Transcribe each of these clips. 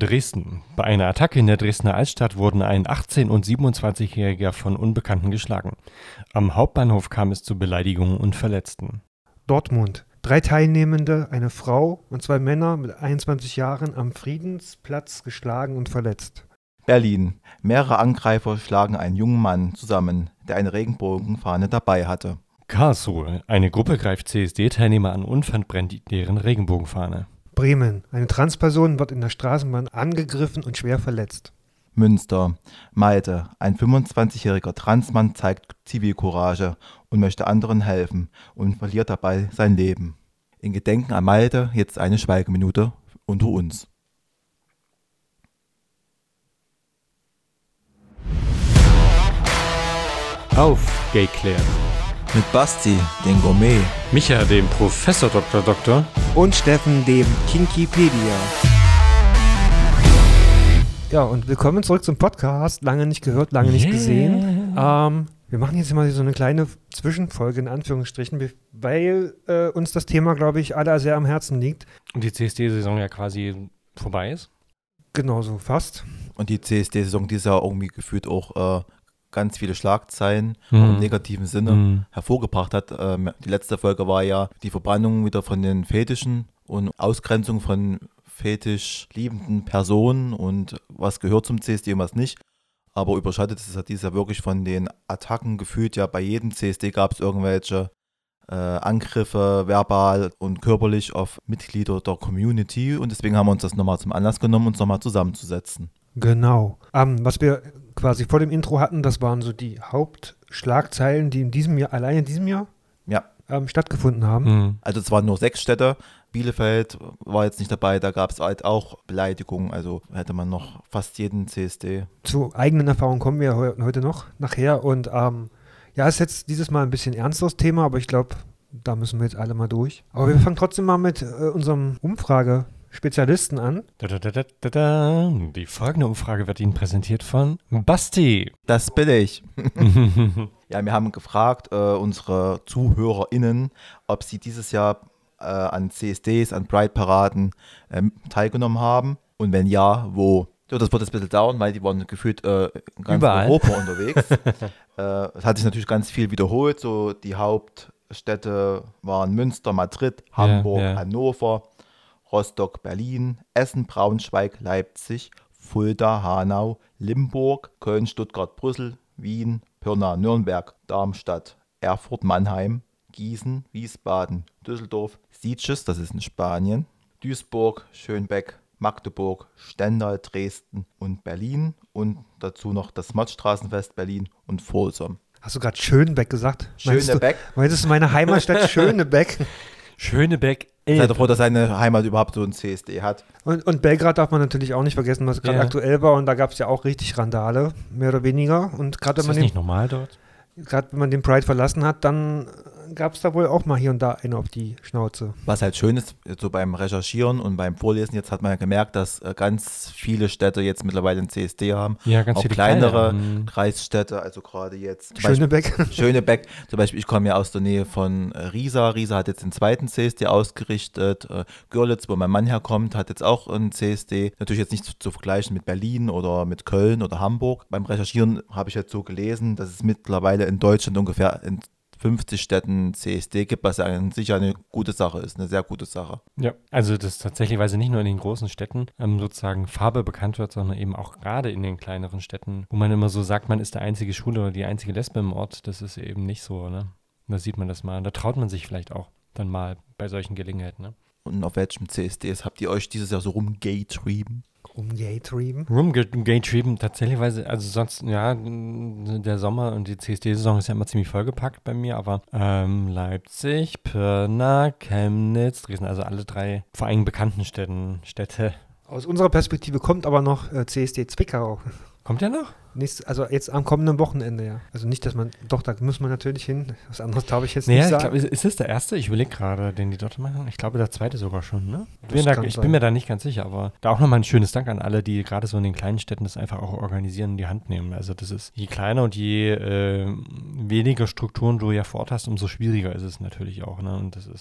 Dresden. Bei einer Attacke in der Dresdner Altstadt wurden ein 18- und 27-Jähriger von Unbekannten geschlagen. Am Hauptbahnhof kam es zu Beleidigungen und Verletzten. Dortmund. 3 Teilnehmende, eine Frau und 2 Männer mit 21 Jahren am Friedensplatz geschlagen und verletzt. Berlin. Mehrere Angreifer schlagen einen jungen Mann zusammen, der eine Regenbogenfahne dabei hatte. Karlsruhe. Eine Gruppe greift CSD-Teilnehmer an und verbrennt deren Regenbogenfahne. Bremen. Eine Transperson wird in der Straßenbahn angegriffen und schwer verletzt. Münster. Malte. Ein 25-jähriger Transmann zeigt Zivilcourage und möchte anderen helfen und verliert dabei sein Leben. In Gedenken an Malte jetzt eine Schweigeminute unter uns. Auf, Gayclair. Mit Basti, den Gourmet. Micha, dem Professor Dr. Und Steffen, dem Kinkipedia. Ja, und willkommen zurück zum Podcast. Lange nicht gehört, lange nicht gesehen. Wir machen jetzt mal so eine kleine Zwischenfolge in Anführungsstrichen, weil uns das Thema, glaube ich, alle sehr am Herzen liegt. Und die CSD-Saison ja quasi vorbei ist. Genauso, fast. Und die CSD-Saison dieses Jahr irgendwie gefühlt auch ganz viele Schlagzeilen auch im negativen Sinne hervorgebracht hat. Die letzte Folge war ja die Verbrennung wieder von den Fetischen und Ausgrenzung von fetisch liebenden Personen und was gehört zum CSD und was nicht. Aber überschattet ist es dieses Jahr wirklich von den Attacken gefühlt. Ja, bei jedem CSD gab es irgendwelche Angriffe, verbal und körperlich auf Mitglieder der Community. Und deswegen haben wir uns das nochmal zum Anlass genommen, uns nochmal zusammenzusetzen. Genau. Was wir quasi vor dem Intro hatten, das waren so die Hauptschlagzeilen, die allein in diesem Jahr stattgefunden haben. Also es waren nur 6 Städte. Bielefeld war jetzt nicht dabei, da gab es halt auch Beleidigungen, also hätte man noch fast jeden CSD. Zu eigenen Erfahrungen kommen wir heute noch nachher und ist jetzt dieses Mal ein bisschen ernsteres Thema, aber ich glaube, da müssen wir jetzt alle mal durch. Aber wir fangen trotzdem mal mit unserem Umfrage-Spezialisten an. Die folgende Umfrage wird Ihnen präsentiert von Basti. Das bin ich. Ja, wir haben gefragt, unsere ZuhörerInnen, ob sie dieses Jahr an CSDs, an Pride-Paraden teilgenommen haben und wenn ja, wo? So, das wird jetzt ein bisschen dauern, weil die waren gefühlt ganz überall Europa unterwegs. Es hat sich natürlich ganz viel wiederholt, so die Hauptstädte waren Münster, Madrid, Hamburg, Hannover, Rostock, Berlin, Essen, Braunschweig, Leipzig, Fulda, Hanau, Limburg, Köln, Stuttgart, Brüssel, Wien, Pirna, Nürnberg, Darmstadt, Erfurt, Mannheim, Gießen, Wiesbaden, Düsseldorf, Sitges, das ist in Spanien, Duisburg, Schönbeck, Magdeburg, Stendal, Dresden und Berlin und dazu noch das Mottstraßenfest Berlin und Folsom. Hast du gerade Schönebeck gesagt? Schönebeck? Meinst du meine Heimatstadt Schönebeck? Schönebeck. Seid doch froh, dass seine Heimat überhaupt so ein CSD hat. Und Belgrad darf man natürlich auch nicht vergessen, was gerade aktuell war und da gab es ja auch richtig Randale, mehr oder weniger. Und gerade ist das nicht normal dort? Gerade wenn man den Pride verlassen hat, dann gab es da wohl auch mal hier und da eine auf die Schnauze. Was halt schön ist, so beim Recherchieren und beim Vorlesen, jetzt hat man ja gemerkt, dass ganz viele Städte jetzt mittlerweile einen CSD haben. Ja, ganz auch viele kleinere Kreisstädte, also gerade jetzt. Schönebeck. Schönebeck, zum Beispiel, ich komme ja aus der Nähe von Riesa. Riesa hat jetzt den zweiten CSD ausgerichtet. Görlitz, wo mein Mann herkommt, hat jetzt auch einen CSD. Natürlich jetzt nicht zu vergleichen mit Berlin oder mit Köln oder Hamburg. Beim Recherchieren habe ich jetzt so gelesen, dass es mittlerweile in Deutschland ungefähr in 50 Städten CSD gibt, was ja sicher eine gute Sache ist, eine sehr gute Sache. Ja, also das tatsächlich, weil sie nicht nur in den großen Städten sozusagen Farbe bekannt wird, sondern eben auch gerade in den kleineren Städten, wo man immer so sagt, man ist der einzige Schwule oder die einzige Lesbe im Ort, das ist eben nicht so, ne? Da sieht man das mal, da traut man sich vielleicht auch dann mal bei solchen Gelegenheiten, ne? Und auf welchem CSDs habt ihr euch dieses Jahr so rumgetrieben? Rumgetrieben, tatsächlich, also sonst, ja, der Sommer und die CSD-Saison ist ja immer ziemlich vollgepackt bei mir, aber Leipzig, Pirna, Chemnitz, Dresden, also alle 3 vor allem bekannten Städte. Aus unserer Perspektive kommt aber noch CSD Zwickau. Kommt der noch? Also jetzt am kommenden Wochenende, ja. Also nicht, dass da muss man natürlich hin. Was anderes darf ich jetzt nicht sagen. Ich glaube, ist das der erste? Ich überlege gerade, den die dort machen. Ich glaube, der zweite sogar schon, ne? Ich bin mir da nicht ganz sicher, aber da auch nochmal ein schönes Dank an alle, die gerade so in den kleinen Städten das einfach auch organisieren und in die Hand nehmen. Also das ist, je kleiner und je weniger Strukturen du ja vor Ort hast, umso schwieriger ist es natürlich auch, ne? Und das ist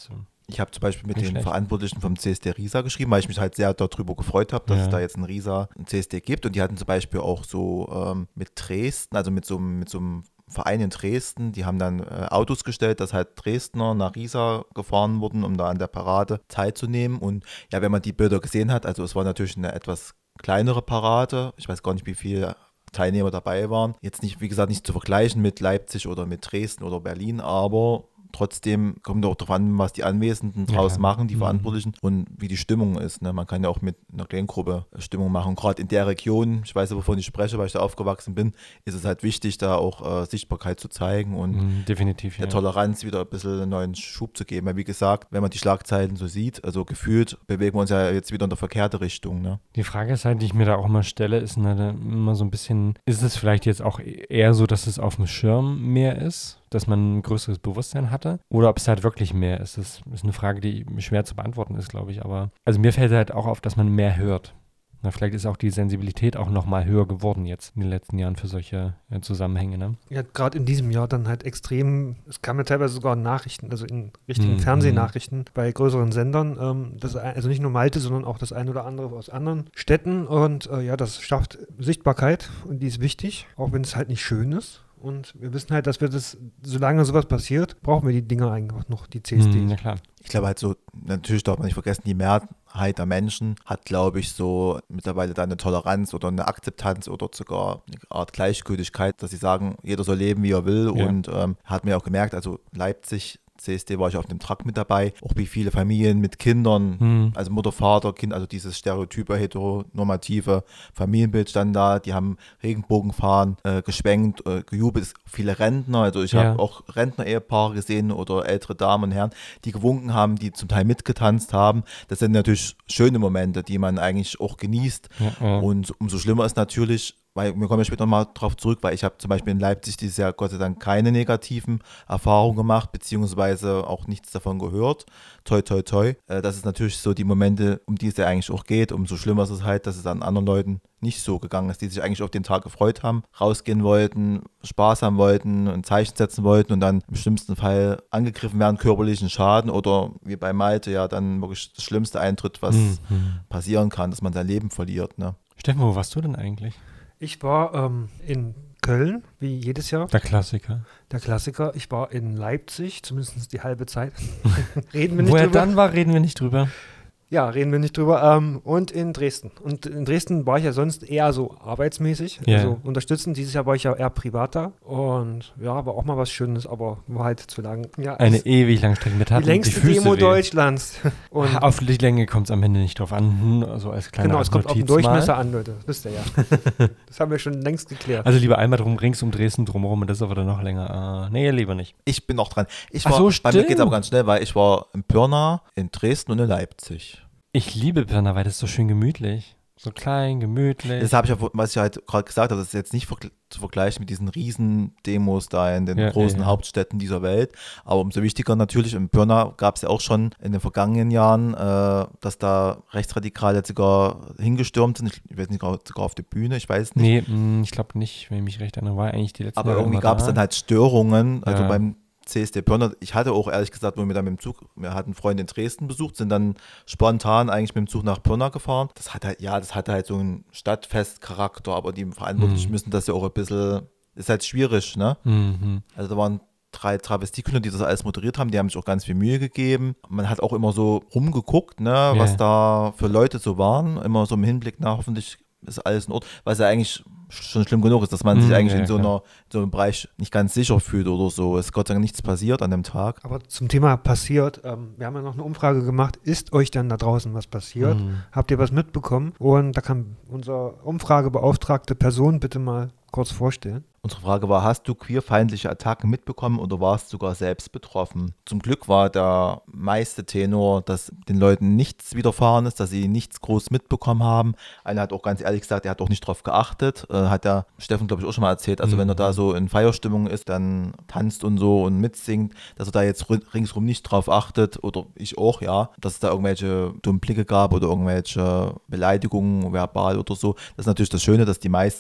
Ich habe zum Beispiel mit Nicht den schlecht. Verantwortlichen vom CSD Riesa geschrieben, weil ich mich halt sehr darüber gefreut habe, dass es da jetzt ein Riesa, ein CSD gibt. Und die hatten zum Beispiel auch so mit Dresden, also mit so einem Verein in Dresden, die haben dann Autos gestellt, dass halt Dresdner nach Riesa gefahren wurden, um da an der Parade teilzunehmen. Und ja, wenn man die Bilder gesehen hat, also es war natürlich eine etwas kleinere Parade. Ich weiß gar nicht, wie viele Teilnehmer dabei waren. Jetzt nicht, wie gesagt, nicht zu vergleichen mit Leipzig oder mit Dresden oder Berlin, aber trotzdem kommt auch darauf an, was die Anwesenden draus machen, die Verantwortlichen, und wie die Stimmung ist. Ne? Man kann ja auch mit einer Kleingruppe Stimmung machen. Gerade in der Region, ich weiß ja, wovon ich spreche, weil ich da aufgewachsen bin, ist es halt wichtig, da auch Sichtbarkeit zu zeigen und definitiv, der Toleranz wieder ein bisschen einen neuen Schub zu geben. Weil wie gesagt, wenn man die Schlagzeilen so sieht, also gefühlt bewegen wir uns ja jetzt wieder in der verkehrte Richtung. Ne? Die Frage ist halt, die ich mir da auch immer stelle, ist immer so ein bisschen, ist es vielleicht jetzt auch eher so, dass es auf dem Schirm mehr ist, dass man ein größeres Bewusstsein hatte, oder ob es halt wirklich mehr ist. Das ist eine Frage, die schwer zu beantworten ist, glaube ich. Aber also mir fällt halt auch auf, dass man mehr hört. Na, vielleicht ist auch die Sensibilität auch nochmal höher geworden jetzt in den letzten Jahren für solche Zusammenhänge. Ne? Ja, gerade in diesem Jahr dann halt extrem, es kamen ja teilweise sogar Nachrichten, also in richtigen Fernsehnachrichten bei größeren Sendern, also nicht nur Malte, sondern auch das eine oder andere aus anderen Städten, und ja, das schafft Sichtbarkeit und die ist wichtig, auch wenn es halt nicht schön ist. Und wir wissen halt, dass wir das, solange sowas passiert, brauchen wir die Dinger eigentlich noch, die CSDs. Ja, klar. Ich glaube halt so, natürlich darf man nicht vergessen, die Mehrheit der Menschen hat, glaube ich, so mittlerweile da eine Toleranz oder eine Akzeptanz oder sogar eine Art Gleichgültigkeit, dass sie sagen, jeder soll leben, wie er will. Ja. Und hat mir auch gemerkt, also Leipzig, CSD war ich auf dem Truck mit dabei, auch wie viele Familien mit Kindern, also Mutter, Vater, Kind, also dieses stereotype, heteronormative Familienbild stand da, die haben Regenbogenfahnen geschwenkt, gejubelt, viele Rentner, also ich habe auch Rentner-Ehepaare gesehen oder ältere Damen und Herren, die gewunken haben, die zum Teil mitgetanzt haben. Das sind natürlich schöne Momente, die man eigentlich auch genießt, und umso schlimmer ist natürlich, weil wir kommen ja später nochmal drauf zurück, weil ich habe zum Beispiel in Leipzig dieses Jahr Gott sei Dank keine negativen Erfahrungen gemacht, beziehungsweise auch nichts davon gehört. Toi, toi, toi. Das ist natürlich so die Momente, um die es ja eigentlich auch geht. Umso schlimmer ist es halt, dass es an anderen Leuten nicht so gegangen ist, die sich eigentlich auf den Tag gefreut haben, rausgehen wollten, Spaß haben wollten, ein Zeichen setzen wollten und dann im schlimmsten Fall angegriffen werden, körperlichen Schaden oder wie bei Malte ja dann wirklich das Schlimmste eintritt, was passieren kann, dass man sein Leben verliert. Ne? Steffen, wo warst du denn eigentlich? Ich war in Köln, wie jedes Jahr. Der Klassiker. Der Klassiker. Ich war in Leipzig, zumindest die halbe Zeit. Reden wir nicht drüber. Wo er drüber. dann war, reden wir nicht drüber. Ja, reden wir nicht drüber. Und in Dresden. Und in Dresden war ich ja sonst eher so arbeitsmäßig, also unterstützend. Dieses Jahr war ich ja eher privat da. Und ja, war auch mal was Schönes, aber war halt zu lang. Ja, eine ewig lange Strecke mit die längste Demo Deutschlands. Und auf die Länge kommt es am Ende nicht drauf an. Also als kleiner Genau, es kommt auf den Durchmesser an, Leute. Das wisst ihr ja. Das haben wir schon längst geklärt. Also lieber einmal rings um Dresden drumherum und das ist aber dann noch länger. Nee, lieber nicht. Ich bin noch dran. Bei mir geht es aber ganz schnell, weil ich war in Pirna, in Dresden und in Leipzig. Ich liebe Pirna, weil das ist so schön gemütlich. So klein, gemütlich. Das habe ich ja, was ich halt gerade gesagt habe, das ist jetzt nicht zu vergleichen mit diesen riesen Demos da in den großen Hauptstädten dieser Welt. Aber umso wichtiger natürlich, in Pirna gab es ja auch schon in den vergangenen Jahren, dass da Rechtsradikale jetzt sogar hingestürmt sind. Ich weiß nicht, sogar auf die Bühne, ich weiß nicht. Nee, ich glaube nicht, wenn ich mich recht erinnere, war eigentlich die letzte. Aber irgendwie gab es dann halt Störungen, also beim CSD Pirna. Ich hatte auch ehrlich gesagt, wo wir dann mit dem Zug, wir hatten Freunde in Dresden besucht, sind dann spontan eigentlich mit dem Zug nach Pirna gefahren. Das hatte halt so einen Stadtfestcharakter, aber die Verantwortlichen müssen das ja auch ein bisschen, ist halt schwierig, ne? Also da waren 3 Travestiekünstler, die das alles moderiert haben, die haben sich auch ganz viel Mühe gegeben. Man hat auch immer so rumgeguckt, ne, was da für Leute so waren, immer so im Hinblick nach, hoffentlich ist alles in Ordnung, was ja eigentlich schon schlimm genug ist, dass man sich eigentlich in so einem Bereich nicht ganz sicher fühlt oder so. Es ist Gott sei Dank nichts passiert an dem Tag. Aber zum Thema passiert, wir haben ja noch eine Umfrage gemacht, ist euch denn da draußen was passiert? Habt ihr was mitbekommen? Und da kann unser umfragebeauftragte Person bitte mal kurz vorstellen. Unsere Frage war, hast du queerfeindliche Attacken mitbekommen oder warst sogar selbst betroffen? Zum Glück war der meiste Tenor, dass den Leuten nichts widerfahren ist, dass sie nichts groß mitbekommen haben. Einer hat auch ganz ehrlich gesagt, er hat auch nicht drauf geachtet. Hat der Steffen, glaube ich, auch schon mal erzählt. Also wenn er da so in Feierstimmung ist, dann tanzt und so und mitsingt, dass er da jetzt ringsrum nicht drauf achtet, oder ich auch, ja, dass es da irgendwelche dummen Blicke gab oder irgendwelche Beleidigungen verbal oder so. Das ist natürlich das Schöne, dass die meisten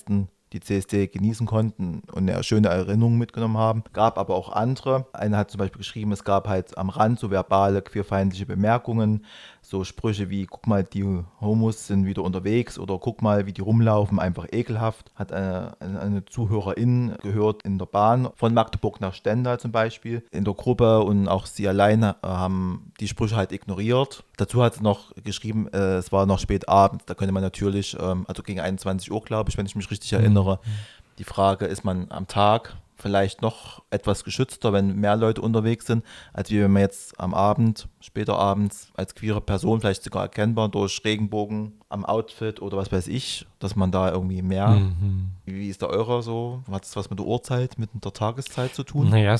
die CSD genießen konnten und eine schöne Erinnerung mitgenommen haben. Gab aber auch andere. Einer hat zum Beispiel geschrieben, es gab halt am Rand so verbale, queerfeindliche Bemerkungen, so Sprüche wie, guck mal, die Homos sind wieder unterwegs oder guck mal, wie die rumlaufen, einfach ekelhaft. Hat eine Zuhörerin gehört in der Bahn von Magdeburg nach Stendal zum Beispiel in der Gruppe und auch sie alleine haben die Sprüche halt ignoriert. Dazu hat sie noch geschrieben, es war noch spät abends, da könnte man natürlich, also gegen 21 Uhr, glaube ich, wenn ich mich richtig erinnere, die Frage, ist man am Tag vielleicht noch etwas geschützter, wenn mehr Leute unterwegs sind, als wie wenn man jetzt am Abend, später abends als queere Person, vielleicht sogar erkennbar durch Regenbogen am Outfit oder was weiß ich, dass man da irgendwie mehr, wie ist da eurer so, hat es was mit der Uhrzeit, mit der Tageszeit zu tun? Naja,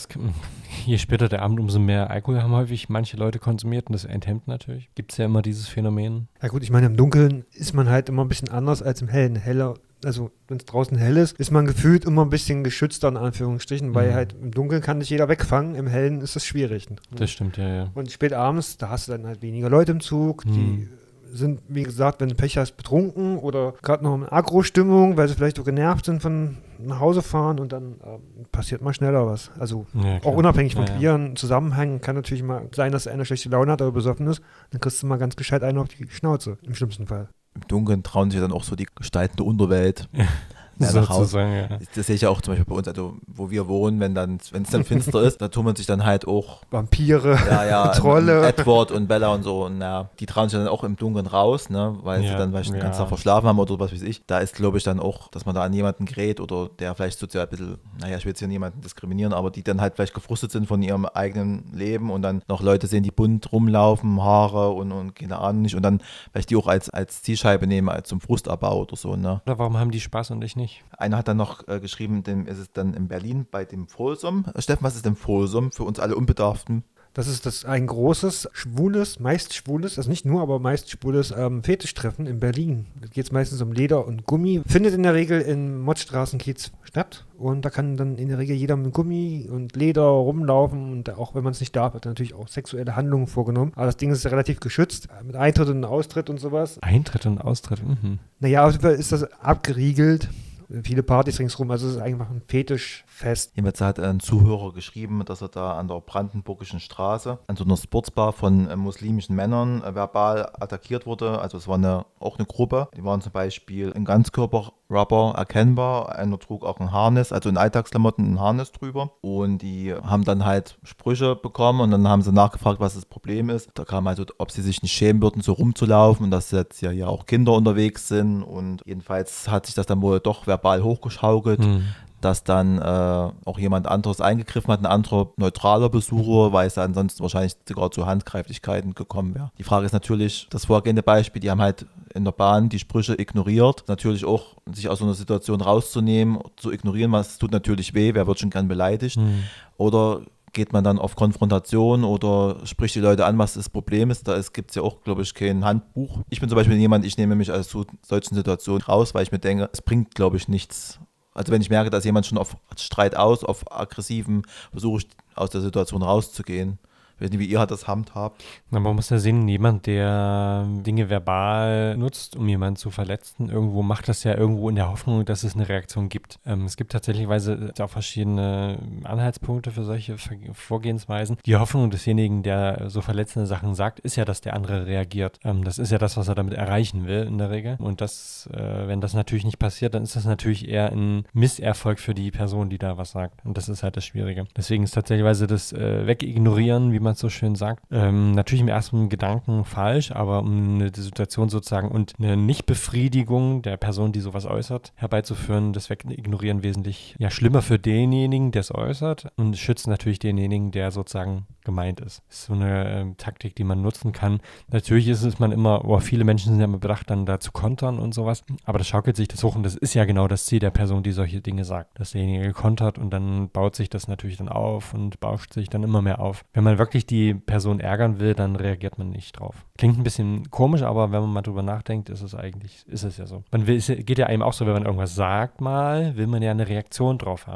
je später der Abend, umso mehr Alkohol haben häufig manche Leute konsumiert und das enthemmt natürlich. Gibt es ja immer dieses Phänomen. Ja gut, ich meine, im Dunkeln ist man halt immer ein bisschen anders als im Hellen. Heller, also wenn es draußen hell ist man gefühlt immer ein bisschen geschützter in Anführungsstrichen, weil halt im Dunkeln kann nicht jeder wegfangen, im Hellen ist das schwierig. Das stimmt, ja. Und spät abends, da hast du dann halt weniger Leute im Zug, die sind, wie gesagt, wenn du Pech hast, betrunken oder gerade noch in Agro-Stimmung, weil sie vielleicht auch genervt sind von nach Hause fahren und dann passiert mal schneller was. Also auch unabhängig von queeren Zusammenhängen kann natürlich mal sein, dass einer schlechte Laune hat oder besoffen ist, dann kriegst du mal ganz gescheit einen auf die Schnauze, im schlimmsten Fall. Im Dunkeln trauen sich dann auch so die Gestalten der Unterwelt. Sozusagen, ja. Das sehe ich ja auch zum Beispiel bei uns, also wo wir wohnen, wenn es dann finster ist, da tummeln sich dann halt auch Vampire, Trolle. Edward und Bella und so. Und die trauen sich dann auch im Dunkeln raus, ne, weil sie dann vielleicht den ganzen Tag verschlafen haben oder was weiß ich. Da ist, glaube ich, dann auch, dass man da an jemanden gerät oder der vielleicht sozial ein bisschen, ich will jetzt hier niemanden diskriminieren, aber die dann halt vielleicht gefrustet sind von ihrem eigenen Leben und dann noch Leute sehen, die bunt rumlaufen, Haare und keine Ahnung nicht und dann vielleicht die auch als Zielscheibe nehmen, als zum Frustabbau oder so, ne. Oder warum haben die Spaß und ich nicht? Einer hat dann noch geschrieben, ist es dann in Berlin bei dem Folsom. Steffen, was ist denn Folsom für uns alle Unbedarften? Das ist ein großes, meist schwules, also nicht nur, aber meist schwules Fetischtreffen in Berlin. Da geht es meistens um Leder und Gummi. Findet in der Regel in Mottstraßenkiez statt. Und da kann dann in der Regel jeder mit Gummi und Leder rumlaufen. Und auch wenn man es nicht darf, wird natürlich auch sexuelle Handlungen vorgenommen. Aber das Ding ist relativ geschützt. Mit Eintritt und Austritt und sowas. Eintritt und Austritt, Naja, auf jeden Fall ist das abgeriegelt. Viele Partys ringsrum, also es ist einfach ein Fetischfest. Jedenfalls hat ein Zuhörer geschrieben, dass er da an der Brandenburgischen Straße an so einer Sportsbar von muslimischen Männern verbal attackiert wurde. Also es war auch eine Gruppe. Die waren zum Beispiel in Ganzkörper-Rubber erkennbar. Einer trug auch ein Harness, also in Alltagsklamotten ein Harness drüber. Und die haben dann halt Sprüche bekommen und dann haben sie nachgefragt, was das Problem ist. Da kam also, ob sie sich nicht schämen würden, so rumzulaufen und dass jetzt ja auch Kinder unterwegs sind. Und jedenfalls hat sich das dann wohl doch verbal hochgeschaukelt, dass dann auch jemand anderes eingegriffen hat, ein anderer neutraler Besucher, weil es ansonsten wahrscheinlich sogar zu Handgreiflichkeiten gekommen wäre. Die Frage ist natürlich, das vorgehende Beispiel, die haben halt in der Bahn die Sprüche ignoriert. Natürlich auch, sich aus so einer Situation rauszunehmen, zu ignorieren, was tut natürlich weh, wer wird schon gern beleidigt. Oder geht man dann auf Konfrontation oder spricht die Leute an, was das Problem ist. Da gibt es ja auch, glaube ich, kein Handbuch. Ich bin zum Beispiel jemand, ich nehme mich aus solchen Situationen raus, weil ich mir denke, es bringt, glaube ich, nichts. Also wenn ich merke, dass jemand schon auf Streit auf aggressiven, versuche ich aus der Situation rauszugehen. Ich weiß nicht, wie ihr das handhabt. Na, man muss ja sehen, jemand, der Dinge verbal nutzt, um jemanden zu verletzen, irgendwo macht das ja irgendwo in der Hoffnung, dass es eine Reaktion gibt. Es gibt tatsächlich auch verschiedene Anhaltspunkte für solche Vorgehensweisen. Die Hoffnung desjenigen, der so verletzende Sachen sagt, ist ja, dass der andere reagiert. Das ist ja das, was er damit erreichen will in der Regel. Und das, wenn das natürlich nicht passiert, dann ist das natürlich eher ein Misserfolg für die Person, die da was sagt. Und das ist halt das Schwierige. Deswegen ist tatsächlich das Wegignorieren, wie man es so schön sagt, natürlich im ersten Gedanken falsch, aber um eine Situation sozusagen und eine Nichtbefriedigung der Person, die sowas äußert, herbeizuführen, das Wegignorieren wesentlich schlimmer für denjenigen, der es äußert und schützt natürlich denjenigen, der sozusagen gemeint ist. Das ist so eine Taktik, die man nutzen kann. Natürlich ist es viele Menschen sind ja immer bedacht, dann da zu kontern und sowas, aber das schaukelt sich das hoch und das ist ja genau das Ziel der Person, die solche Dinge sagt, dass derjenige kontert und dann baut sich das natürlich dann auf und bauscht sich dann immer mehr auf. Wenn man wirklich die Person ärgern will, dann reagiert man nicht drauf. Klingt ein bisschen komisch, aber wenn man mal drüber nachdenkt, ist es ja so. Es geht ja einem auch so, wenn man irgendwas sagt will man ja eine Reaktion drauf haben.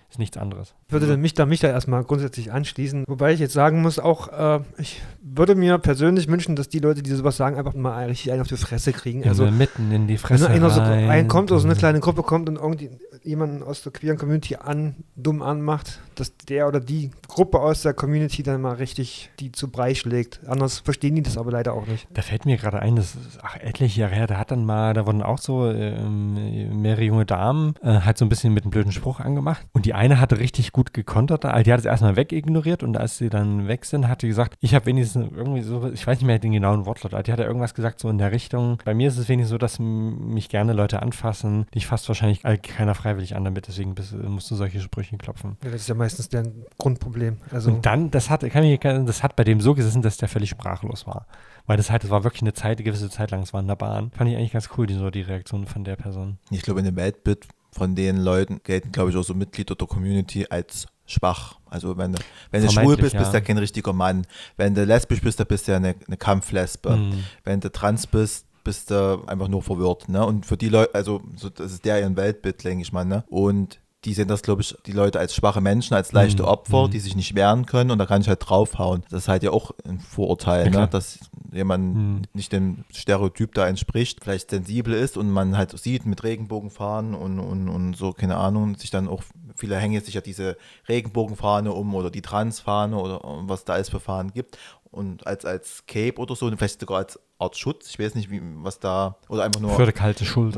ist nichts anderes. Ich würde mich da erstmal grundsätzlich anschließen, wobei ich jetzt sagen muss, auch ich würde mir persönlich wünschen, dass die Leute, die sowas sagen, einfach mal richtig einen auf die Fresse kriegen. Also mitten in die Fresse wenn einer so rein. kommt oder so eine kleine Gruppe kommt und irgendwie jemanden aus der queeren Community dumm anmacht, dass der oder die Gruppe aus der Community dann mal richtig die zu Brei schlägt. Anders verstehen die das aber leider auch nicht. Da fällt mir gerade ein, das ist etliche Jahre her, da wurden auch so mehrere junge Damen halt so ein bisschen mit einem blöden Spruch angemacht. Und die eine hatte richtig gut gekontert, also die hat es erstmal wegignoriert und als sie dann weg sind, hat die gesagt, ich habe wenigstens irgendwie so, ich weiß nicht mehr den genauen Wortlaut, aber die hat ja irgendwas gesagt so in der Richtung, bei mir ist es wenigstens so, dass mich gerne Leute anfassen, dich fasst wahrscheinlich keiner freiwillig an damit, deswegen musst du solche Sprüche klopfen. Ja, das ist ja meistens deren Grundproblem. Also und dann, das hat bei dem so gesessen, dass der völlig sprachlos war. Weil das war wirklich eine gewisse Zeit lang, es war in der Bahn. Fand ich eigentlich ganz cool, die Reaktion von der Person. Ich glaube, in dem Weltbild von den Leuten gelten, glaube ich, auch so Mitglieder der Community als schwach. Also wenn du schwul bist, bist du ja kein richtiger Mann. Wenn du lesbisch bist, dann bist du ja eine Kampflesbe. Wenn du trans bist du einfach nur verwirrt. Ne? Und für die Leute, also so, das ist ihr Weltbild, denke ich mal. Ne? Und die sehen das, glaube ich, die Leute als schwache Menschen, als leichte Opfer, die sich nicht wehren können und da kann ich halt draufhauen. Das ist halt ja auch ein Vorurteil, ne? Dass jemand nicht dem Stereotyp da entspricht, vielleicht sensibel ist und man halt sieht mit Regenbogenfahnen und so, keine Ahnung, sich dann auch, viele hängen sich ja diese Regenbogenfahne um oder die Transfahne oder was da alles für Fahnen gibt und als Cape oder so, vielleicht sogar als Art Schutz, ich weiß nicht, was da, oder einfach nur für die kalte Schulter.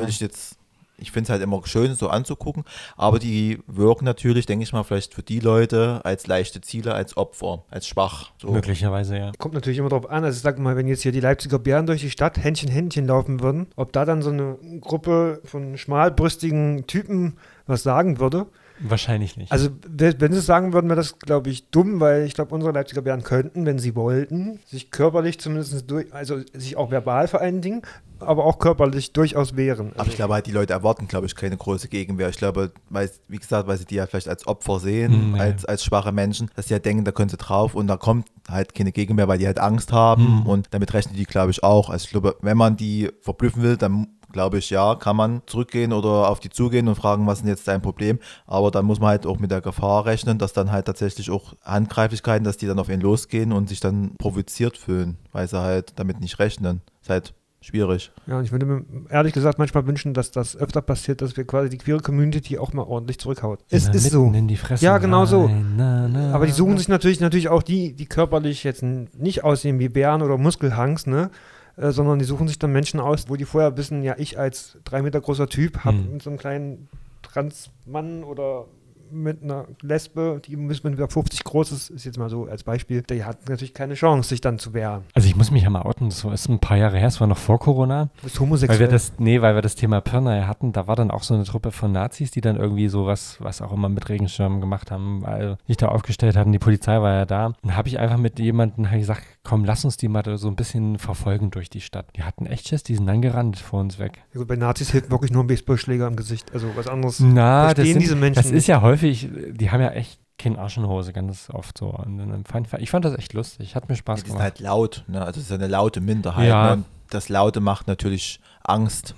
Ich finde es halt immer schön, so anzugucken, aber die wirken natürlich, denke ich mal, vielleicht für die Leute als leichte Ziele, als Opfer, als schwach. So. Möglicherweise, ja. Kommt natürlich immer darauf an, also ich sag mal, wenn jetzt hier die Leipziger Bären durch die Stadt Händchen laufen würden, ob da dann so eine Gruppe von schmalbrüstigen Typen was sagen würde. Wahrscheinlich nicht. Also wenn sie es sagen würden, wäre das, glaube ich, dumm, weil ich glaube, unsere Leipziger Bären könnten, wenn sie wollten, sich körperlich zumindest also sich auch verbal vor allen Dingen, aber auch körperlich durchaus wehren. Also aber ich glaube halt, die Leute erwarten, glaube ich, keine große Gegenwehr. Ich glaube, weil sie die ja vielleicht als Opfer sehen, als schwache Menschen, dass sie halt denken, da können sie drauf und da kommt halt keine Gegenwehr, weil die halt Angst haben und damit rechnen die, glaube ich, auch. Also ich glaube, wenn man die verblüffen will, dann glaube ich, ja, kann man zurückgehen oder auf die zugehen und fragen, was ist denn jetzt dein Problem? Aber dann muss man halt auch mit der Gefahr rechnen, dass dann halt tatsächlich auch Handgreiflichkeiten, dass die dann auf ihn losgehen und sich dann provoziert fühlen, weil sie halt damit nicht rechnen. Ist halt schwierig. Ja, und ich würde mir ehrlich gesagt manchmal wünschen, dass das öfter passiert, dass wir quasi die queere Community auch mal ordentlich zurückhaut. Es ist so. In die Fresse ja, genau so. Na. Aber die suchen sich natürlich auch die körperlich jetzt nicht aussehen wie Bären oder Muskelhanks, ne? Sondern die suchen sich dann Menschen aus, wo die vorher wissen, ja, ich als 3 Meter großer Typ habe mit so einem kleinen Transmann oder mit einer Lesbe, die mit 50 groß ist jetzt mal so als Beispiel, die hat natürlich keine Chance, sich dann zu wehren. Also ich muss mich ja mal outen, das ist ein paar Jahre her, es war noch vor Corona. Du bist homosexuell. Weil wir das Thema Pirna hatten, da war dann auch so eine Truppe von Nazis, die dann irgendwie sowas, was auch immer mit Regenschirmen gemacht haben, weil sich da aufgestellt hatten, die Polizei war ja da. Dann habe ich einfach mit jemandem gesagt, komm, lass uns die mal so ein bisschen verfolgen durch die Stadt. Die hatten echt Schiss, die sind dann gerannt vor uns weg. Ja gut, bei Nazis hilft wirklich nur ein Baseballschläger im Gesicht, also was anderes diese Menschen. Das ist ja häufig, die haben ja echt keinen Arsch in der Hose, ganz oft so. Und ich fand das echt lustig, hat mir Spaß gemacht. Die sind halt laut, ne? Also es ist eine laute Minderheit. Ja. Ne? Und das Laute macht natürlich Angst.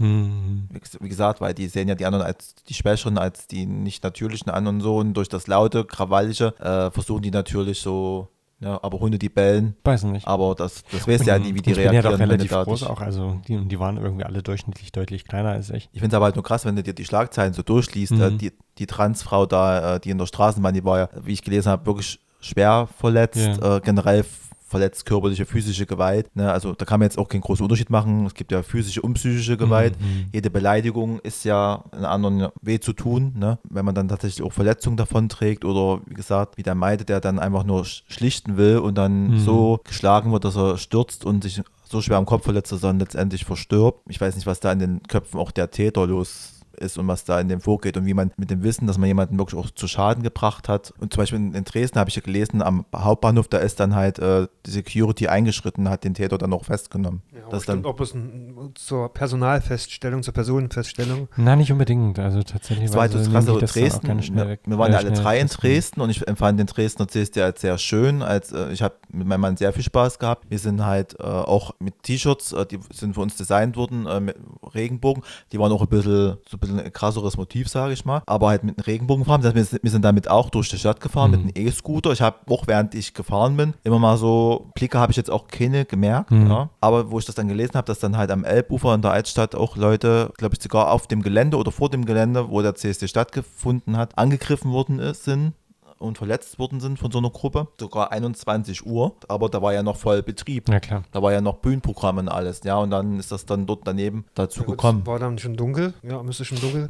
Wie gesagt, weil die sehen ja die anderen als die Schwächeren, als die nicht natürlichen an und so. Und durch das Laute, Krawallige versuchen die natürlich so, ja, aber Hunde, die bellen. Weiß nicht. Aber das weißt ja nie, wie die reagieren. Ich bin ja doch relativ groß auch, also die waren irgendwie alle durchschnittlich deutlich kleiner als ich. Ich finde es aber halt nur krass, wenn du dir die Schlagzeilen so durchliest, die Transfrau da, die in der Straßenbahn, die war ja, wie ich gelesen habe, wirklich schwer verletzt, generell verletzt körperliche, physische Gewalt. Ne? Also da kann man jetzt auch keinen großen Unterschied machen. Es gibt ja physische und psychische Gewalt. Jede Beleidigung ist ja einem anderen weh zu tun. Ne? Wenn man dann tatsächlich auch Verletzungen davon trägt oder wie gesagt, wie der Meide, der dann einfach nur schlichten will und dann so geschlagen wird, dass er stürzt und sich so schwer am Kopf verletzt, dass er dann letztendlich verstirbt. Ich weiß nicht, was da in den Köpfen auch der Täter los ist und was da in dem vorgeht und wie man mit dem Wissen, dass man jemanden wirklich auch zu Schaden gebracht hat. Und zum Beispiel in Dresden habe ich ja gelesen, am Hauptbahnhof, da ist dann halt die Security eingeschritten, hat den Täter dann auch festgenommen. Ja, das stimmt, ob es zur Personalfeststellung, zur Personenfeststellung. Na, nicht unbedingt. Also tatsächlich. Das war halt das krasse Dresden. Wir waren ja alle 3 in Dresden und ich empfand den Dresdner CSD als sehr schön. Ich habe mit meinem Mann sehr viel Spaß gehabt. Wir sind halt auch mit T-Shirts, die sind für uns designt worden, mit Regenbogen. Die waren auch ein bisschen ein krasseres Motiv, sage ich mal. Aber halt mit einem Regenbogenfarben. Das heißt, wir sind damit auch durch die Stadt gefahren mit einem E-Scooter. Ich habe auch, während ich gefahren bin, immer mal so Blicke habe ich jetzt auch keine gemerkt. Ja. Aber wo ich das dann gelesen habe, dass dann halt am Elbufer in der Altstadt auch Leute, glaube ich sogar auf dem Gelände oder vor dem Gelände, wo der CSD stattgefunden hat, angegriffen worden sind und verletzt worden sind von so einer Gruppe. Sogar 21 Uhr, aber da war ja noch voll Betrieb. Ja, klar. Da war ja noch Bühnenprogramm und alles. Ja, und dann ist das dann dort daneben dazu gekommen. War dann schon dunkel? Ja, müsste schon dunkel.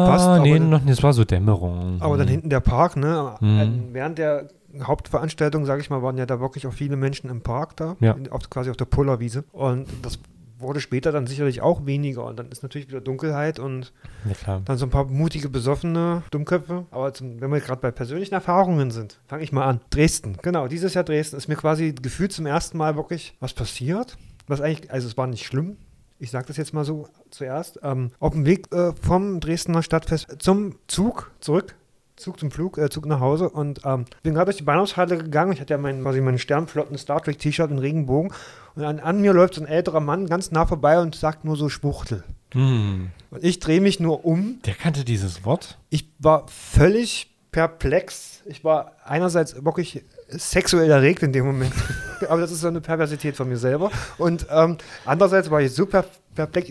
Es war so Dämmerung. Aber dann hinten der Park, ne? Während der Hauptveranstaltung, sage ich mal, waren ja da wirklich auch viele Menschen im Park da, quasi auf der Pollerwiese. Und das wurde später dann sicherlich auch weniger. Und dann ist natürlich wieder Dunkelheit und dann so ein paar mutige, besoffene Dummköpfe. Aber wenn wir gerade bei persönlichen Erfahrungen sind, fange ich mal an. Dresden, genau, dieses Jahr Dresden ist mir quasi gefühlt zum ersten Mal wirklich was passiert. Was eigentlich, also es war nicht schlimm. Ich sage das jetzt mal so zuerst. Auf dem Weg vom Dresdner Stadtfest zum Zug zurück. Zug zum Flug, Zug nach Hause und bin gerade durch die Bahnhofshalle gegangen. Ich hatte ja mein Sternflotten Star Trek T-Shirt und Regenbogen und an mir läuft so ein älterer Mann ganz nah vorbei und sagt nur so Schwuchtel. Und ich drehe mich nur um. Der kannte dieses Wort? Ich war völlig perplex. Ich war einerseits wirklich sexuell erregt in dem Moment. Aber das ist so eine Perversität von mir selber. Und andererseits war ich super perplex.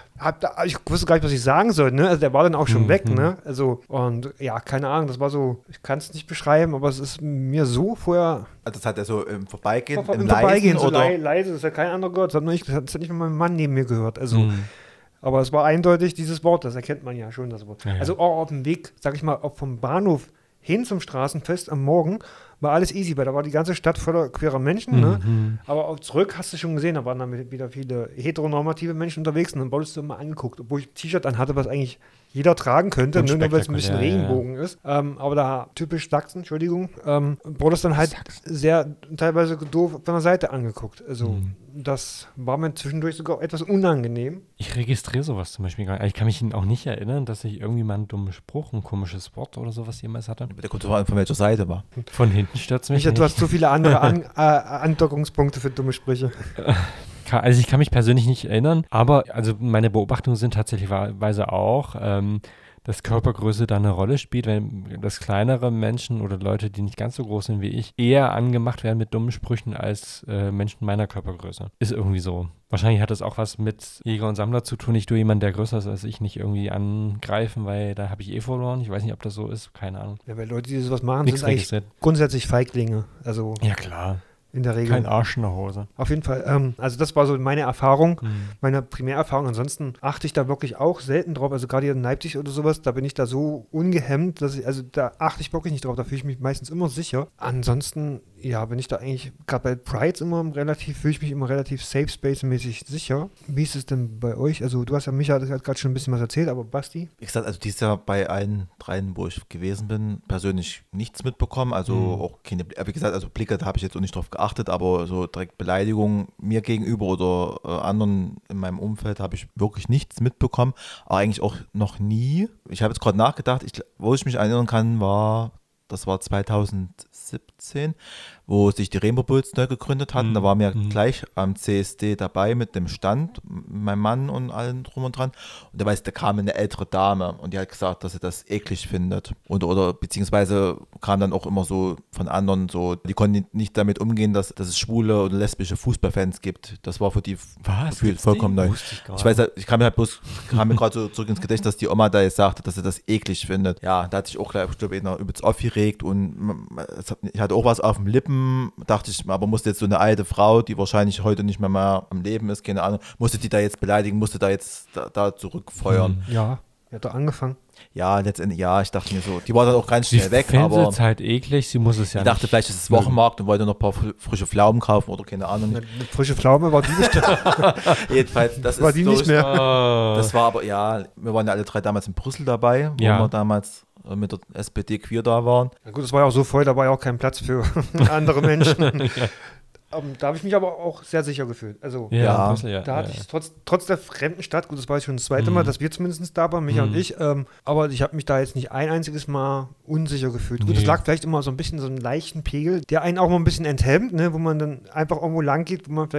Ich wusste gar nicht, was ich sagen soll. Ne? Also der war dann auch schon weg. Ne? Also, und ja, keine Ahnung, das war so, ich kann es nicht beschreiben, aber es ist mir so vorher... Also das hat er so im Vorbeigehen, im Vorbeigehen, so leise, das hat kein anderer gehört. Das hat nicht mal mein Mann neben mir gehört. Also... Aber es war eindeutig dieses Wort, das erkennt man ja schon, das Wort. Ja. Also auch auf dem Weg, sag ich mal, auch vom Bahnhof hin zum Straßenfest am Morgen war alles easy, weil da war die ganze Stadt voller queerer Menschen, ne? Aber auch zurück hast du schon gesehen, da waren dann wieder viele heteronormative Menschen unterwegs und dann wurdest du immer angeguckt, obwohl ich ein T-Shirt anhatte, was eigentlich jeder tragen könnte, nur weil es ein bisschen Regenbogen ist. Aber da typisch Sachsen, Entschuldigung, wurde es dann halt sehr teilweise doof von der Seite angeguckt. Also das war mir zwischendurch sogar etwas unangenehm. Ich registriere sowas zum Beispiel gar nicht. Ich kann mich auch nicht erinnern, dass ich irgendwie mal einen dummen Spruch, ein komisches Wort oder sowas jemals hatte. Der kommt von welcher Seite war. Von hinten stört es mich nicht. Du hast so viele andere Andockungspunkte für dumme Sprüche. Also ich kann mich persönlich nicht erinnern, aber also meine Beobachtungen sind tatsächlich auch, dass Körpergröße da eine Rolle spielt, wenn das kleinere Menschen oder Leute, die nicht ganz so groß sind wie ich, eher angemacht werden mit dummen Sprüchen als Menschen meiner Körpergröße. Ist irgendwie so. Wahrscheinlich hat das auch was mit Jäger und Sammler zu tun. Ich tue jemanden, der größer ist als ich, nicht irgendwie angreifen, weil da habe ich verloren. Ich weiß nicht, ob das so ist. Keine Ahnung. Ja, weil Leute, die sowas machen, sind eigentlich grundsätzlich Feiglinge. Also ja, klar. In der Regel. Kein Arsch in der Hose. Auf jeden Fall. Also das war so meine Erfahrung, meine Primärerfahrung. Ansonsten achte ich da wirklich auch selten drauf. Also gerade hier in Leipzig oder sowas, da bin ich da so ungehemmt, da achte ich wirklich nicht drauf. Da fühle ich mich meistens immer sicher. Ansonsten, ja, bin ich da eigentlich, gerade bei Prides fühle ich mich immer relativ Safe Space-mäßig sicher. Wie ist es denn bei euch? Also du hast ja, Micha hat gerade schon ein bisschen was erzählt, aber Basti? Wie gesagt, also dieses Jahr bei allen dreien, wo ich gewesen bin, persönlich nichts mitbekommen. Also auch keine, wie gesagt, also Blicke, da habe ich jetzt auch nicht drauf geachtet, aber so direkt Beleidigungen mir gegenüber oder anderen in meinem Umfeld habe ich wirklich nichts mitbekommen. Aber eigentlich auch noch nie. Ich habe jetzt gerade nachgedacht, wo ich mich erinnern kann, das war 2017, wo sich die Rainbow Bulls neu gegründet hatten. Da waren wir gleich am CSD dabei mit dem Stand, mein Mann und allen drum und dran. Und da kam eine ältere Dame und die hat gesagt, dass sie das eklig findet. Oder beziehungsweise kam dann auch immer so von anderen so, die konnten nicht damit umgehen, dass es schwule oder lesbische Fußballfans gibt. Das war für die vollkommen neu. Ich kam mir gerade so zurück ins Gedächtnis, dass die Oma da jetzt sagte, dass sie das eklig findet. Ja, da hatte ich auch gleich, ich glaube, übelst aufgeregt und ich hatte auch was auf den Lippen. Dachte ich, aber musste jetzt so eine alte Frau, die wahrscheinlich heute nicht mehr am Leben ist, keine Ahnung, musste die da jetzt beleidigen, musste da jetzt da zurückfeuern. Ja, die hat da angefangen. Ja, letztendlich, ja, ich dachte mir so, die war dann auch ganz schnell weg, aber es halt eklig, sie muss es ja ich dachte, vielleicht ist es Wochenmarkt und wollte noch ein paar frische Pflaumen kaufen oder keine Ahnung. Eine frische Pflaume war die nicht. Jedenfalls, das war die nicht mehr. Das war aber, ja, wir waren ja alle drei damals in Brüssel dabei, wo wir damals mit der SPD queer da waren. Ja gut, das war ja auch so voll, da war ja auch kein Platz für andere Menschen. Da habe ich mich aber auch sehr sicher gefühlt. Also da hatte ich trotz der fremden Stadt, gut, das war jetzt schon das zweite Mal, dass wir zumindest da waren, Micha und ich, aber ich habe mich da jetzt nicht ein einziges Mal unsicher gefühlt. Gut, das lag vielleicht immer so ein bisschen so einem leichten Pegel, der einen auch mal ein bisschen enthemmt, ne, wo man dann einfach irgendwo lang geht, wo man vielleicht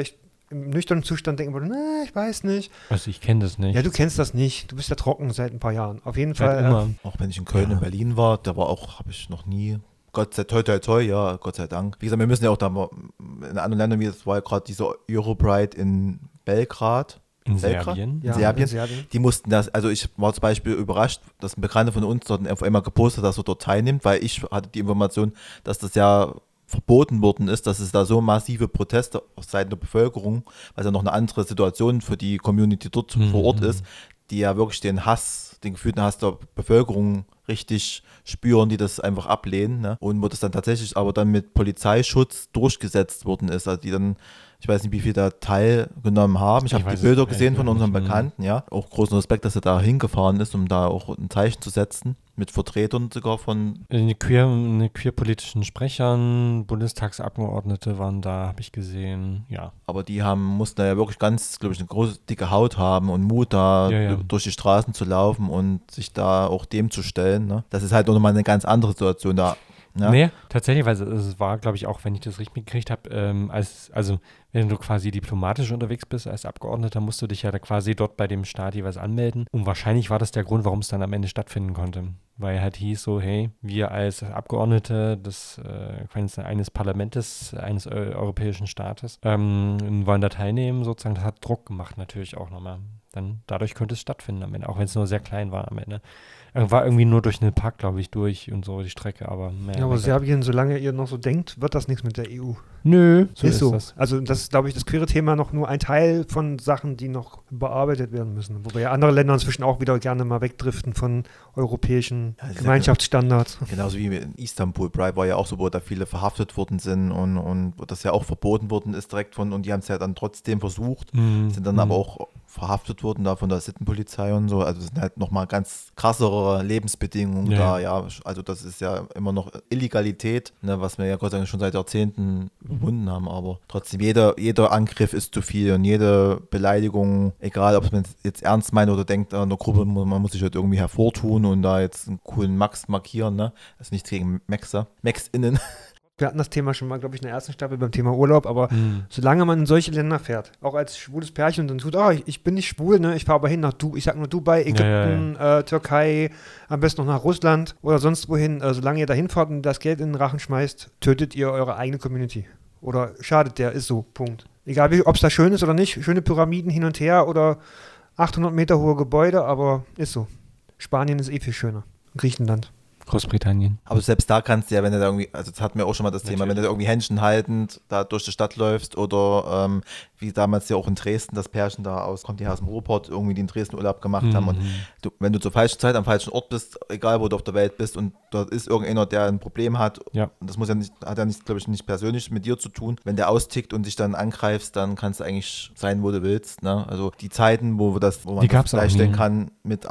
im nüchternen Zustand denken würde, na, ich weiß nicht. Also ich kenne das nicht. Ja, du kennst das nicht. Du bist ja trocken seit ein paar Jahren. Auf jeden Seit Fall. immer. Auch wenn ich in Köln, in Berlin war, da war auch, habe ich noch nie, Gott sei Dank, ja, Gott sei Dank. Wie gesagt, wir müssen ja auch da mal in anderen Ländern, wie das war ja gerade dieser Europride in Belgrad. In Serbien? Ja, Serbien. in Serbien. Die mussten das, also ich war zum Beispiel überrascht, dass ein Bekannter von uns dort auf einmal gepostet hat, dass er dort teilnimmt, weil ich hatte die Information, dass das ja verboten worden ist, dass es da so massive Proteste auf Seiten der Bevölkerung, weil es ja noch eine andere Situation für die Community dort vor Ort ist, die ja wirklich den gefühlten Hass der Bevölkerung richtig spüren, die das einfach ablehnen, ne? Und wo das dann tatsächlich aber dann mit Polizeischutz durchgesetzt worden ist, also die dann, ich weiß nicht, wie viel da teilgenommen haben. Ich habe die Bilder gesehen von unseren Bekannten, ja. Auch großen Respekt, dass er da hingefahren ist, um da auch ein Zeichen zu setzen. Mit Vertretern sogar von... Eine queerpolitischen Sprechern, Bundestagsabgeordnete waren da, habe ich gesehen, ja. Aber die mussten da ja wirklich ganz, glaube ich, eine große, dicke Haut haben und Mut, da durch die Straßen zu laufen und sich da auch dem zu stellen, ne? Das ist halt auch nochmal eine ganz andere Situation da. Ja? Nee, tatsächlich, weil es war, glaube ich, auch, wenn ich das richtig mitgekriegt habe, also wenn du quasi diplomatisch unterwegs bist als Abgeordneter, musst du dich ja da quasi dort bei dem Staat jeweils anmelden. Und wahrscheinlich war das der Grund, warum es dann am Ende stattfinden konnte. Weil halt hieß so, hey, wir als Abgeordnete eines Parlaments, eines europäischen Staates, wollen da teilnehmen, sozusagen. Das hat Druck gemacht natürlich auch nochmal. Dann dadurch könnte es stattfinden am Ende, auch wenn es nur sehr klein war am Ende. War irgendwie nur durch einen Park, glaube ich, durch und so die Strecke, aber mehr. Ja, aber Serbien, solange ihr noch so denkt, wird das nichts mit der EU. Nö, so ist so. Das. Also das ist, glaube ich, das queere Thema noch nur ein Teil von Sachen, die noch bearbeitet werden müssen. Wobei ja andere Länder inzwischen auch wieder gerne mal wegdriften von europäischen Gemeinschaftsstandards. Genauso wie in Istanbul Pride war ja auch so, wo da viele verhaftet worden sind und wo das ja auch verboten worden ist direkt und die haben es ja dann trotzdem versucht, sind dann aber auch verhaftet worden da von der Sittenpolizei und so. Also es sind halt nochmal ganz krassere Lebensbedingungen da, ja. Also das ist ja immer noch Illegalität, ne, was wir ja Gott sei Dank schon seit Jahrzehnten überwunden haben, aber trotzdem jeder Angriff ist zu viel und jede Beleidigung, egal ob man es jetzt ernst meint oder denkt, in der Gruppe, man muss sich halt irgendwie hervortun und da jetzt einen coolen Max markieren, ne. Also nichts gegen Max-Innen. Wir hatten das Thema schon mal, glaube ich, in der ersten Staffel beim Thema Urlaub, aber solange man in solche Länder fährt, auch als schwules Pärchen und dann tut, ich bin nicht schwul, ne, ich fahre aber hin nach ich sag nur Dubai, Ägypten, Türkei, am besten noch nach Russland oder sonst wohin, solange ihr da hinfahrt und das Geld in den Rachen schmeißt, tötet ihr eure eigene Community. Oder schadet der, ist so, Punkt. Egal, ob es da schön ist oder nicht, schöne Pyramiden hin und her oder 800 Meter hohe Gebäude, aber ist so. Spanien ist viel schöner. Griechenland. Großbritannien. Aber selbst da kannst du ja, wenn du da irgendwie, also das hatten wir auch schon mal das Thema, wenn du da irgendwie Händchen haltend da durch die Stadt läufst oder wie damals ja auch in Dresden das Pärchen da kommt ja aus dem Ruhrpott, irgendwie die in Dresden Urlaub gemacht haben und wenn du zur falschen Zeit am falschen Ort bist, egal wo du auf der Welt bist und dort ist irgendeiner, der ein Problem hat, und das hat ja nicht, glaube ich, nicht persönlich mit dir zu tun, wenn der austickt und dich dann angreifst, dann kannst du eigentlich sein, wo du willst, ne? Also die Zeiten, wo man das gleichstellen kann mit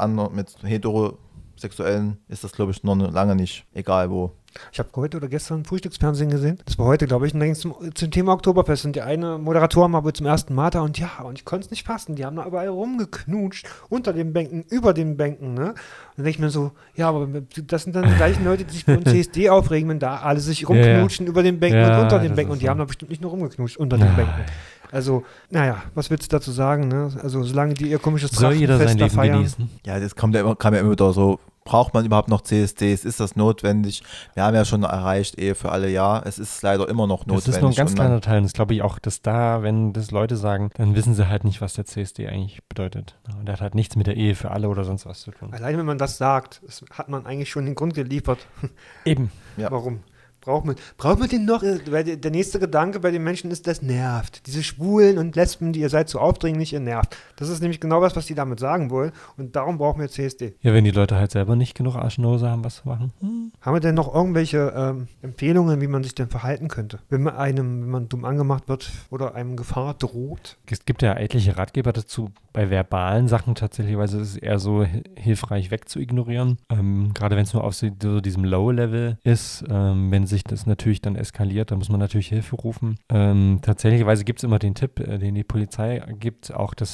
Heterosexuellen ist das, glaube ich, noch lange nicht, egal wo. Ich habe heute oder gestern Frühstücksfernsehen gesehen. Das war heute, glaube ich. Und da ging es zum Thema Oktoberfest. Und die eine Moderatorin war wohl zum ersten Mal da. Und ich konnte es nicht fassen. Die haben da überall rumgeknutscht. Unter den Bänken, über den Bänken. Ne? Und dann denke ich mir so, ja, aber das sind dann die gleichen Leute, die sich für CSD aufregen, wenn da alle sich rumknutschen über den Bänken und unter den Bänken. Und die haben da bestimmt nicht nur rumgeknutscht unter den Bänken. Also, naja, was willst du dazu sagen? Ne? Also, solange die ihr komisches Trachtenfest da feiern. Genießen? Ja, das kam ja immer wieder so. Braucht man überhaupt noch CSDs? Ist das notwendig? Wir haben ja schon erreicht, Ehe für alle, ja. Es ist leider immer noch notwendig. Das ist nur ein ganz kleiner Teil. Und das glaube ich auch, dass wenn das Leute sagen, dann wissen sie halt nicht, was der CSD eigentlich bedeutet. Und der hat halt nichts mit der Ehe für alle oder sonst was zu tun. Alleine, wenn man das sagt, hat man eigentlich schon den Grund geliefert. Eben. Ja. Warum? Braucht man den noch? Weil der nächste Gedanke bei den Menschen ist, das nervt. Diese Schwulen und Lesben, die ihr seid so aufdringlich, ihr nervt. Das ist nämlich genau was die damit sagen wollen. Und darum brauchen wir CSD. Ja, wenn die Leute halt selber nicht genug Arschnose haben, was zu machen. Haben wir denn noch irgendwelche Empfehlungen, wie man sich denn verhalten könnte? Wenn man dumm angemacht wird oder einem Gefahr droht? Es gibt ja etliche Ratgeber dazu. Bei verbalen Sachen tatsächlich ist es eher so hilfreich wegzuignorieren. Gerade wenn es nur auf so diesem Low-Level ist, wenn sich das natürlich dann eskaliert, dann muss man natürlich Hilfe rufen. Tatsächlich gibt es immer den Tipp, den die Polizei gibt, auch dass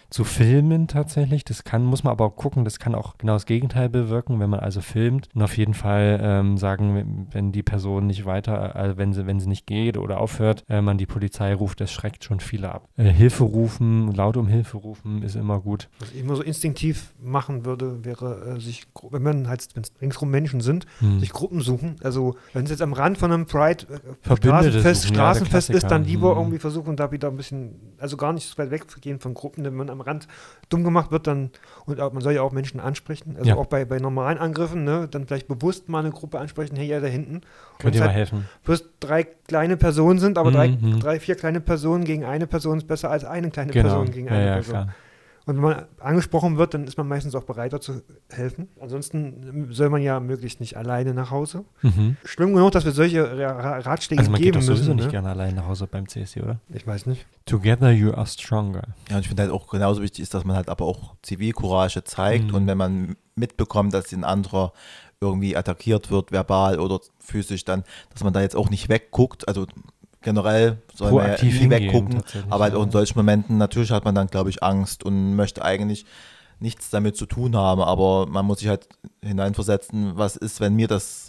zu filmen tatsächlich. Muss man aber auch gucken, das kann auch genau das Gegenteil bewirken, wenn man also filmt. Und auf jeden Fall sagen, wenn die Person nicht weiter, also wenn sie nicht geht oder aufhört, man die Polizei ruft, das schreckt schon viele ab. Hilfe rufen, laut um Hilfe rufen ist immer gut. Was ich immer so instinktiv machen würde, wäre wenn es ringsrum Menschen sind, sich Gruppen suchen. Also wenn es jetzt am Rand von einem Pride Straßenfest ist, dann lieber irgendwie versuchen, da wieder ein bisschen, also gar nicht so weit weggehen von Gruppen, wenn man am Rand dumm gemacht wird, dann, und man soll ja auch Menschen ansprechen, also auch bei normalen Angriffen, ne, dann vielleicht bewusst mal eine Gruppe ansprechen, hey, ja, da hinten. Könnt ihr mal helfen? Bloß 3 kleine Personen sind, aber 3, 4 kleine Personen gegen eine Person ist besser als eine kleine Person gegen eine Person. Klar. Und wenn man angesprochen wird, dann ist man meistens auch bereiter zu helfen. Ansonsten soll man ja möglichst nicht alleine nach Hause. Schlimm genug, dass wir solche Ratschläge geben müssen. Also man geht doch sowieso nicht gerne alleine nach Hause beim CSD, oder? Ich weiß nicht. Together you are stronger. Ja, und ich finde halt auch genauso wichtig ist, dass man halt aber auch Zivilcourage zeigt. Und wenn man mitbekommt, dass ein anderer irgendwie attackiert wird, verbal oder physisch, dann, dass man da jetzt auch nicht wegguckt. Also generell soll man ja nie weggucken, aber halt auch in solchen Momenten, natürlich hat man dann, glaube ich, Angst und möchte eigentlich nichts damit zu tun haben, aber man muss sich halt hineinversetzen, was ist, wenn mir das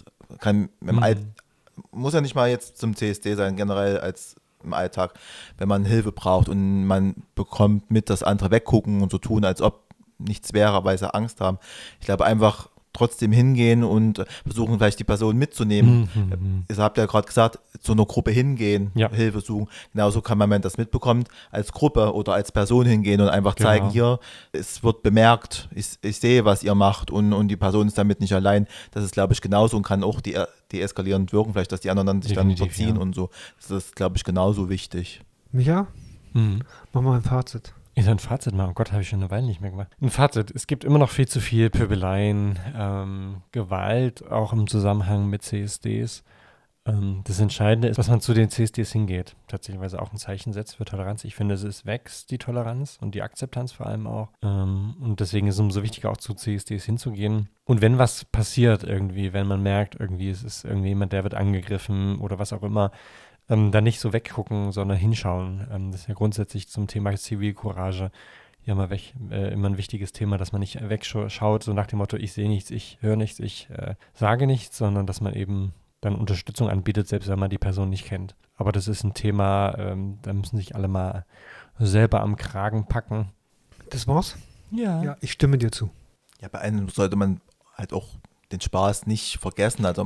muss ja nicht mal jetzt zum CSD sein, generell als im Alltag, wenn man Hilfe braucht und man bekommt mit, dass andere weggucken und so tun, als ob nichts wäre, weil sie Angst haben. Ich glaube einfach trotzdem hingehen und versuchen vielleicht die Person mitzunehmen. Ihr habt ja gerade gesagt, zu einer Gruppe hingehen, Hilfe suchen. Genauso kann man, wenn man das mitbekommt, als Gruppe oder als Person hingehen und einfach zeigen, hier, es wird bemerkt, ich sehe, was ihr macht und die Person ist damit nicht allein. Das ist, glaube ich, genauso und kann auch deeskalierend wirken, vielleicht, dass die anderen dann sich dann verziehen und so. Das ist, glaube ich, genauso wichtig. Micha, mach mal ein Fazit. Ich soll ein Fazit machen. Oh Gott, habe ich schon eine Weile nicht mehr gemacht. Ein Fazit. Es gibt immer noch viel zu viel Pöbeleien, Gewalt, auch im Zusammenhang mit CSDs. Das Entscheidende ist, dass man zu den CSDs hingeht. Tatsächlich auch ein Zeichen setzt für Toleranz. Ich finde, es wächst, die Toleranz und die Akzeptanz vor allem auch. Und deswegen ist es umso wichtiger, auch zu CSDs hinzugehen. Und wenn was passiert irgendwie, wenn man merkt, irgendwie es ist irgendjemand, der wird angegriffen oder was auch immer, dann nicht so weggucken, sondern hinschauen. Das ist ja grundsätzlich zum Thema Zivilcourage ja immer ein wichtiges Thema, dass man nicht wegschaut, so nach dem Motto, ich sehe nichts, ich höre nichts, ich sage nichts, sondern dass man eben dann Unterstützung anbietet, selbst wenn man die Person nicht kennt. Aber das ist ein Thema, da müssen sich alle mal selber am Kragen packen. Das war's? Ja. Ich stimme dir zu. Ja, bei einem sollte man halt auch den Spaß nicht vergessen. Also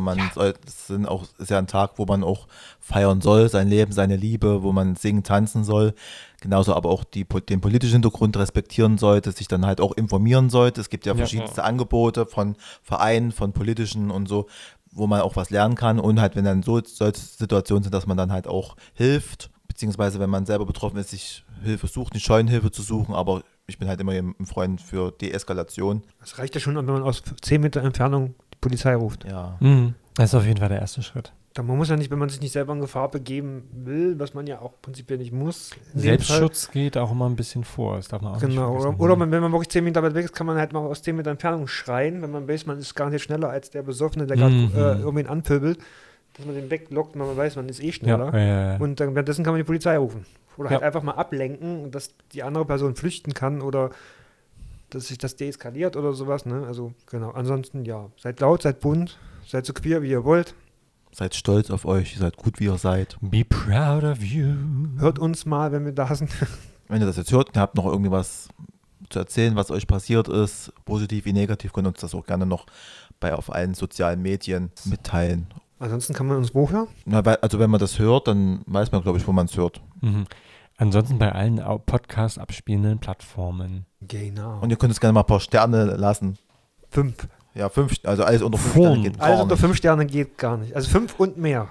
es ist ja ein Tag, wo man auch feiern soll, sein Leben, seine Liebe, wo man singen, tanzen soll. Genauso aber auch den politischen Hintergrund respektieren sollte, sich dann halt auch informieren sollte. Es gibt ja verschiedenste Angebote von Vereinen, von politischen und so, wo man auch was lernen kann. Und halt, wenn dann solche Situationen sind, dass man dann halt auch hilft, beziehungsweise wenn man selber betroffen ist, sich Hilfe sucht, nicht scheuen, Hilfe zu suchen, aber ich bin halt immer ein Freund für Deeskalation. Es reicht ja schon, wenn man aus 10 Meter Entfernung die Polizei ruft. Ja. Das ist auf jeden Fall der erste Schritt. Man muss ja nicht, wenn man sich nicht selber in Gefahr begeben will, was man ja auch prinzipiell nicht muss. Selbstschutz geht auch immer ein bisschen vor. Das darf man auch nicht vergessen. Oder wenn man wirklich 10 Meter weit weg ist, kann man halt mal aus 10 Meter Entfernung schreien, wenn man weiß, man ist garantiert schneller als der Besoffene, der gerade irgendwen anpöbelt, dass man den weglockt, weil man weiß, man ist schneller. Ja. Und dann währenddessen kann man die Polizei rufen. Oder halt einfach mal ablenken, dass die andere Person flüchten kann oder dass sich das deeskaliert oder sowas. Ne? Also genau, ansonsten seid laut, seid bunt, seid so queer, wie ihr wollt. Seid stolz auf euch, seid gut, wie ihr seid. Be proud of you. Hört uns mal, wenn wir da sind. Wenn ihr das jetzt hört und habt noch irgendwie was zu erzählen, was euch passiert ist, positiv wie negativ, könnt ihr uns das auch gerne noch auf allen sozialen Medien mitteilen. Ansonsten kann man uns wo hören? Also wenn man das hört, dann weiß man, glaube ich, wo man es hört. Ansonsten bei allen Podcast abspielenden Plattformen. Genau. Und ihr könnt uns gerne mal ein paar Sterne lassen. 5. Ja, 5, also alles unter 5 Sterne geht gar nicht. Alles unter 5 Sterne geht gar nicht. Also 5 und mehr.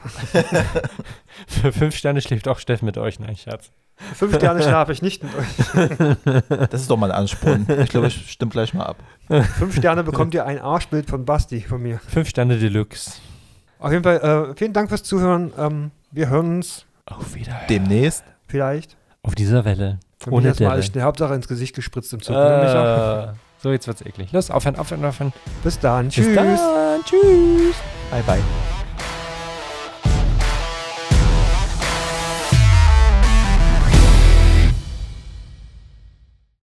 Für 5 Sterne schläft auch Steff mit euch, nein, Schatz. 5 Sterne schlafe ich nicht mit euch. Das ist doch mal ein Ansporn. Ich glaube, ich stimme gleich mal ab. 5 Sterne bekommt ihr ein Arschbild von Basti, von mir. 5 Sterne Deluxe. Auf jeden Fall, vielen Dank fürs Zuhören. Wir hören uns auf Wiederhören. Demnächst. Vielleicht. Auf dieser Welle. Ohne Delle. Mal die Hauptsache ins Gesicht gespritzt im Zug. So, jetzt wird's eklig. Los, aufhören. Bis dann. Tschüss. Bis dann. Tschüss. Bye, bye.